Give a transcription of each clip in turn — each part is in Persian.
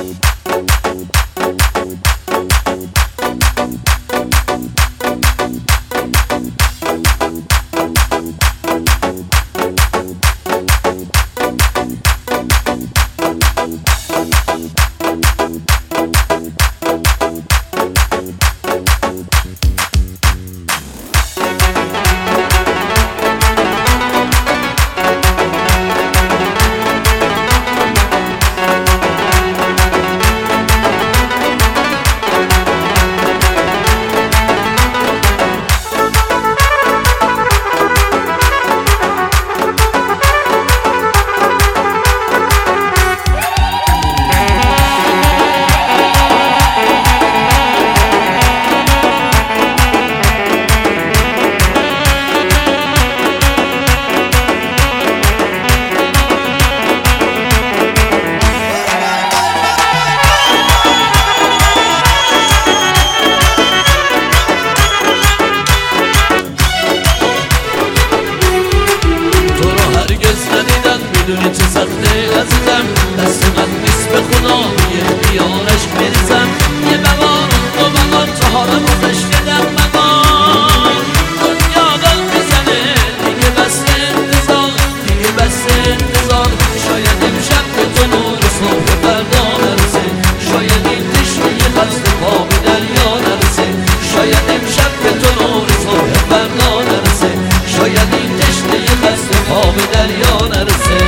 میدونی چه سخته عزیزم، دست من نیست به خدا یه بیارش میریزم. یه بغار دو بغار چهارم گذشته در مقام دنیا دل میزنه دیگه بس انتظار، دیگه بس انتظار. شاید امشب به تو نور صبح فردا نرسه، شاید این تشنه خسته پا به دریا نرسه، شاید امشب به تو نور صبح فردا نرسه، شاید این تشنه خسته پا به دریا نرسه.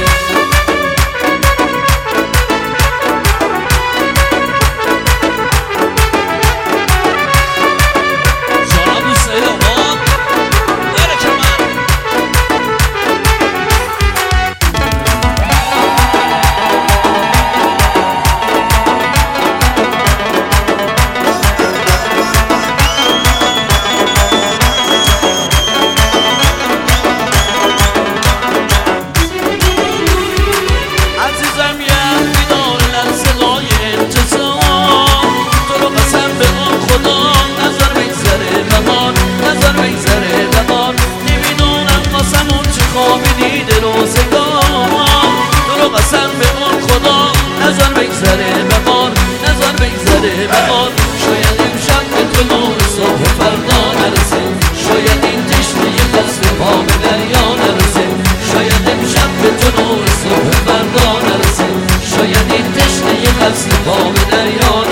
شاید امشب به تو نور صبح فردا نرسه، شاید این تشنه خسته پا به دریا نرسه، شاید امشب به تو نور صبح فردا نرسه، شاید این تشنه خسته پا به دریا